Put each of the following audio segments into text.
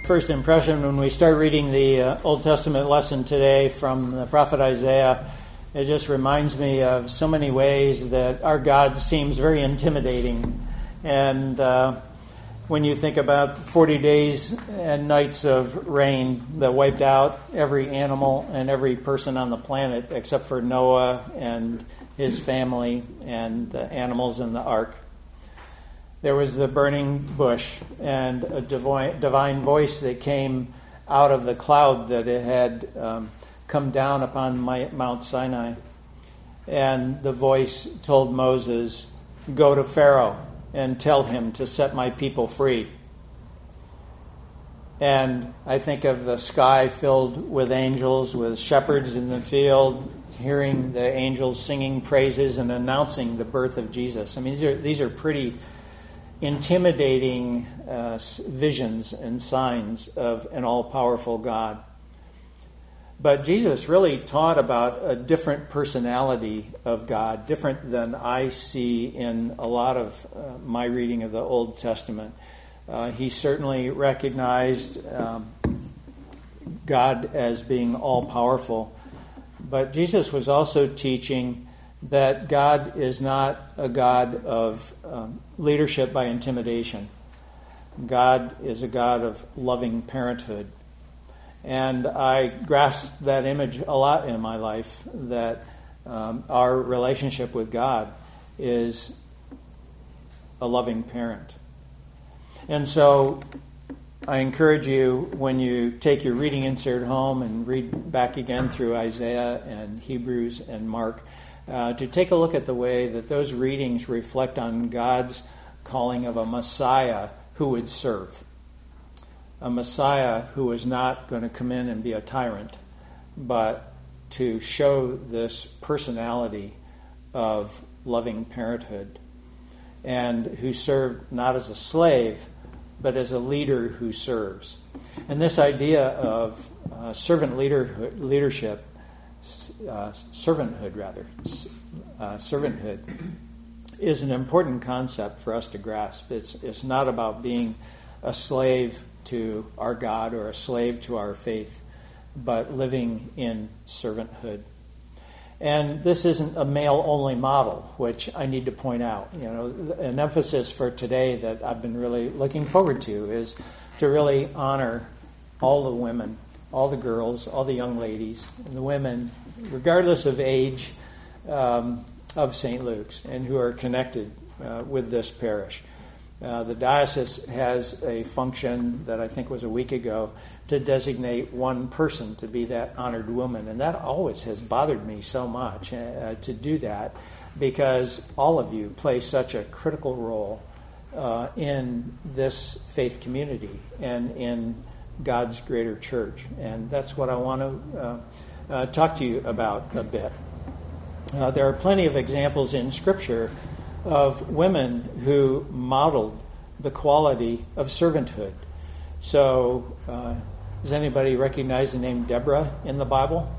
first impression when we start reading the Old Testament lesson today from the prophet Isaiah. It just reminds me of so many ways that our God seems very intimidating. And when you think about 40 days and nights of rain that wiped out every animal and every person on the planet except for Noah and his family and the animals in the ark. There was the burning bush and a divine voice that came out of the cloud that it had come down upon Mount Sinai. And the voice told Moses, "Go to Pharaoh and tell him to set my people free." And I think of the sky filled with angels, with shepherds in the field, hearing the angels singing praises and announcing the birth of Jesus. I mean, these are pretty intimidating visions and signs of an all-powerful God. But Jesus really taught about a different personality of God, different than I see in a lot of my reading of the Old Testament. He certainly recognized God as being all-powerful. But Jesus was also teaching that God is not a God of leadership by intimidation. God is a God of loving parenthood. And I grasped that image a lot in my life, that our relationship with God is a loving parent. And so I encourage you, when you take your reading insert home and read back again through Isaiah and Hebrews and Mark, to take a look at the way that those readings reflect on God's calling of a Messiah who would serve. A Messiah who was not going to come in and be a tyrant, but to show this personality of loving parenthood, and who served not as a slave, but as a leader who serves. And this idea of servanthood is an important concept for us to grasp. It's not about being a slave to our God or a slave to our faith, but living in servanthood. And this isn't a male-only model, which I need to point out. You know, an emphasis for today that I've been really looking forward to is to really honor all the women, all the girls, all the young ladies, and the women, regardless of age, of St. Luke's, and who are connected with this parish. The diocese has a function that I think was a week ago to designate one person to be that honored woman. And that always has bothered me so much to do that, because all of you play such a critical role in this faith community and in God's greater church. And that's what I want to talk to you about a bit. There are plenty of examples in Scripture of women who modeled the quality of servanthood. So, does anybody recognize the name Deborah in the Bible?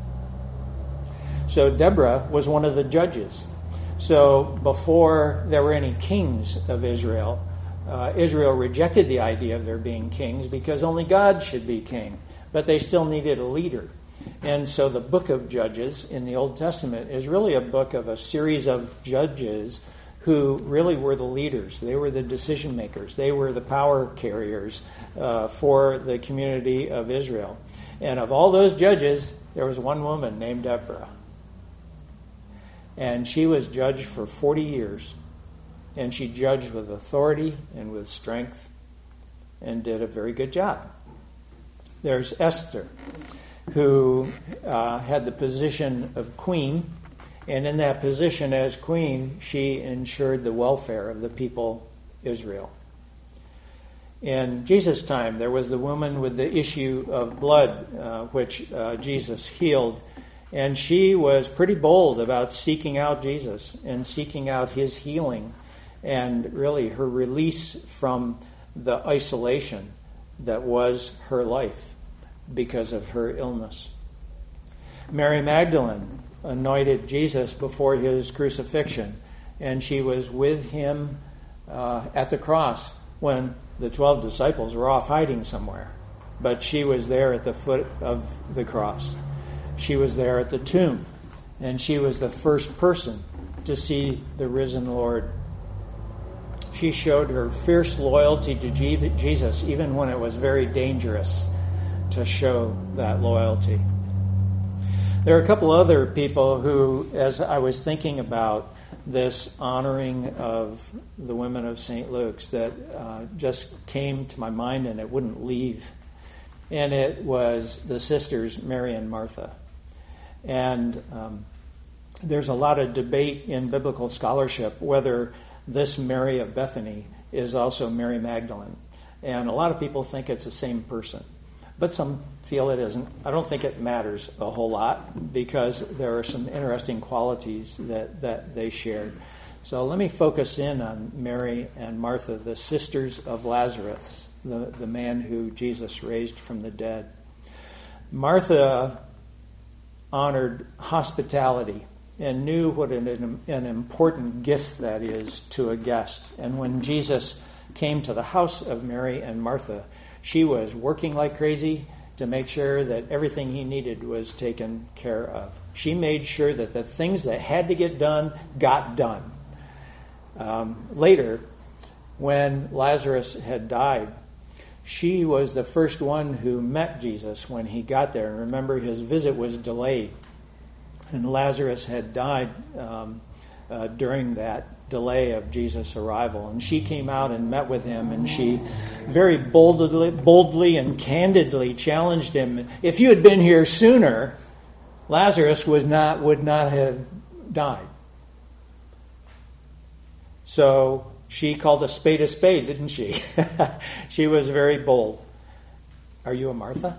So Deborah was one of the judges. So before there were any kings of Israel, Israel rejected the idea of there being kings because only God should be king. But they still needed a leader. And so the book of Judges in the Old Testament is really a book of a series of judges who really were the leaders. They were the decision makers. They were the power carriers for the community of Israel. And of all those judges, there was one woman named Deborah. And she was judged for 40 years. And she judged with authority and with strength and did a very good job. There's Esther, who had the position of queen. And in that position as queen, she ensured the welfare of the people Israel. In Jesus' time, there was the woman with the issue of blood, which Jesus healed. And she was pretty bold about seeking out Jesus and seeking out his healing and really her release from the isolation that was her life because of her illness. Mary Magdalene anointed Jesus before his crucifixion, and she was with him at the cross when the 12 disciples were off hiding somewhere. but she was there at the foot of the cross. She was there at the tomb, and she was the first person to see the risen Lord. She showed her fierce loyalty to Jesus, even when it was very dangerous to show that loyalty. There are a couple other people who, as I was thinking about this honoring of the women of St. Luke's, that just came to my mind and it wouldn't leave. And it was the sisters Mary and Martha. And there's a lot of debate in biblical scholarship whether this Mary of Bethany is also Mary Magdalene. And a lot of people think it's the same person, but some feel it isn't. I don't think it matters a whole lot because there are some interesting qualities that they shared. So let me focus in on Mary and Martha, the sisters of Lazarus, the man who Jesus raised from the dead. Martha honored hospitality and knew what an important gift that is to a guest. And when Jesus came to the house of Mary and Martha, she was working like crazy to make sure that everything he needed was taken care of. She made sure that the things that had to get done got done. Later, when Lazarus had died, she was the first one who met Jesus when he got there. And remember, his visit was delayed. And Lazarus had died during that delay of Jesus' arrival. And she came out and met with him, and she very boldly and candidly challenged him. If you had been here sooner, Lazarus would not have died. So she called a spade, didn't she? She was very bold. Are you a Martha?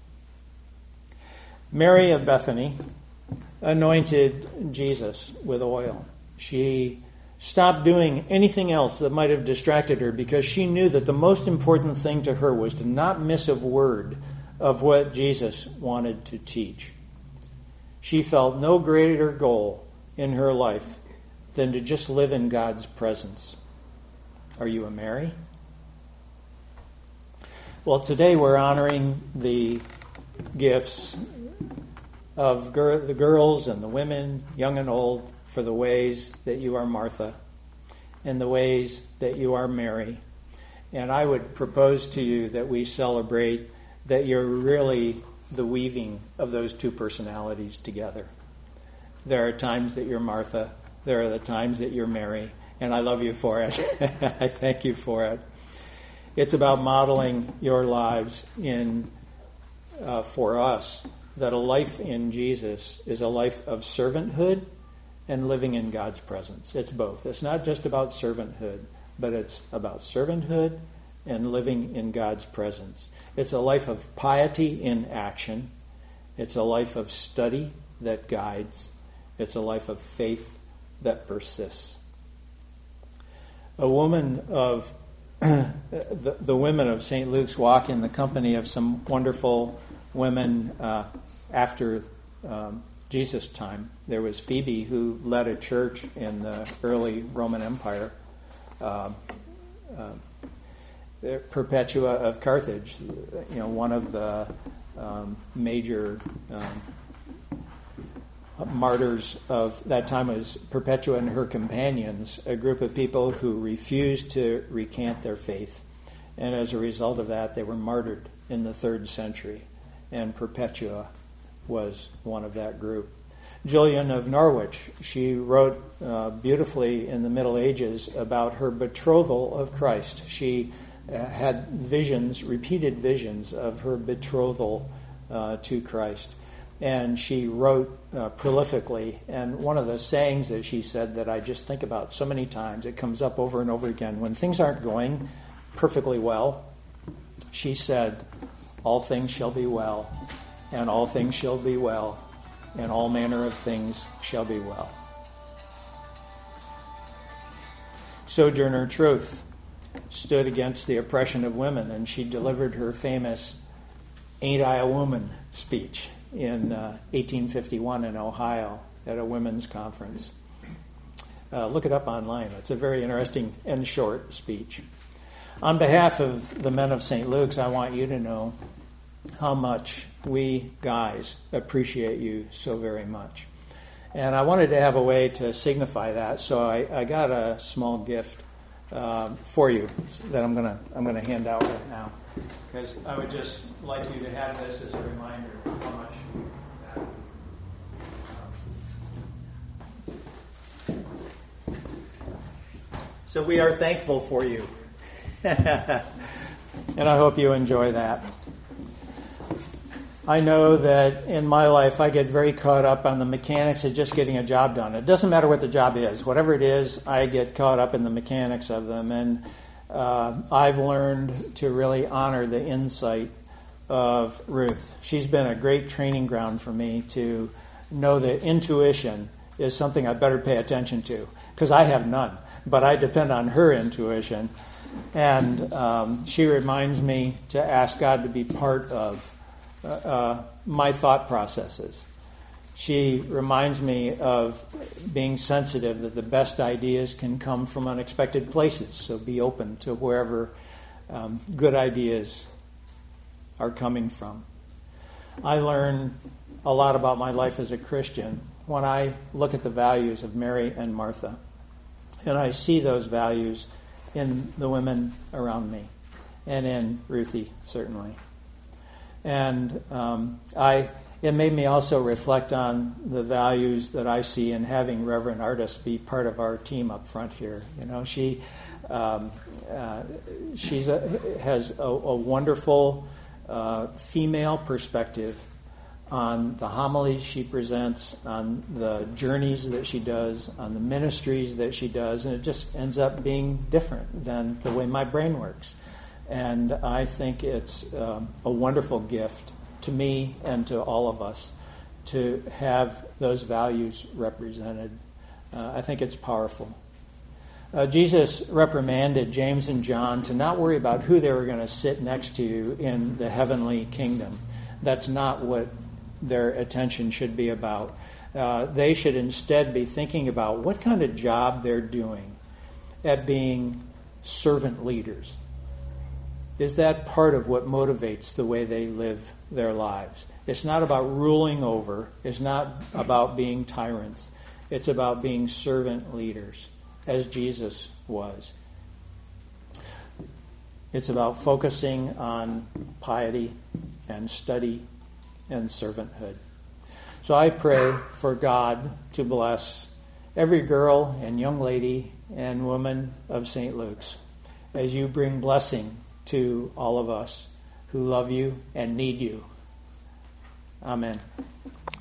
Mary of Bethany anointed Jesus with oil. She stopped doing anything else that might have distracted her because she knew that the most important thing to her was to not miss a word of what Jesus wanted to teach. She felt no greater goal in her life than to just live in God's presence. Are you a Mary? Well, today we're honoring the gifts of the girls and the women, young and old, for the ways that you are Martha and the ways that you are Mary. And I would propose to you that we celebrate that you're really the weaving of those two personalities together. There are times that you're Martha. There are the times that you're Mary. And I love you for it. I thank you for it. It's about modeling your lives for us, that a life in Jesus is a life of servanthood and living in God's presence. It's both. It's not just about servanthood, but it's about servanthood and living in God's presence. It's a life of piety in action. It's a life of study that guides. It's a life of faith that persists. A woman of the women of St. Luke's walk in the company of some wonderful women after Jesus' time. There was Phoebe, who led a church in the early Roman Empire. Perpetua of Carthage, one of the major martyrs of that time was Perpetua and her companions, a group of people who refused to recant their faith. And as a result of that, they were martyred in the 3rd century. And Perpetua was one of that group. Julian of Norwich, she wrote beautifully in the Middle Ages about her betrothal of Christ. She had visions, repeated visions of her betrothal to Christ. And she wrote prolifically. And one of the sayings that she said that I just think about so many times, it comes up over and over again. When things aren't going perfectly well, she said, "All things shall be well, and all things shall be well, and all manner of things shall be well." Sojourner Truth stood against the oppression of women, and she delivered her famous "Ain't I a Woman" speech in 1851 in Ohio at a women's conference. Look it up online. It's a very interesting and short speech. On behalf of the men of St. Luke's, I want you to know how much we guys appreciate you so very much. And I wanted to have a way to signify that, so I got a small gift for you that I'm gonna hand out right now, because I would just like you to have this as a reminder of how much. So we are thankful for you, and I hope you enjoy that. I know that in my life I get very caught up on the mechanics of just getting a job done. It doesn't matter what the job is. Whatever it is, I get caught up in the mechanics of them. And I've learned to really honor the insight of Ruth. She's been a great training ground for me to know that intuition is something I better pay attention to, because I have none. But I depend on her intuition. And she reminds me to ask God to be part of my thought processes. She reminds me of being sensitive that the best ideas can come from unexpected places. So be open to wherever good ideas are coming from. I learn a lot about my life as a Christian when I look at the values of Mary and Martha. And I see those values in the women around me, and in Ruthie, certainly. And it made me also reflect on the values that I see in having Reverend Artis be part of our team up front here. You know, she has a wonderful female perspective on the homilies she presents, on the journeys that she does, on the ministries that she does, and it just ends up being different than the way my brain works. And I think it's a wonderful gift to me and to all of us to have those values represented. I think it's powerful. Jesus reprimanded James and John to not worry about who they were going to sit next to in the heavenly kingdom. That's not what their attention should be about. They should instead be thinking about what kind of job they're doing at being servant leaders. Is that part of what motivates the way they live their lives? It's not about ruling over. It's not about being tyrants. It's about being servant leaders, as Jesus was. It's about focusing on piety and study and servanthood. So I pray for God to bless every girl and young lady and woman of St. Luke's as you bring blessing to all of us who love you and need you. Amen.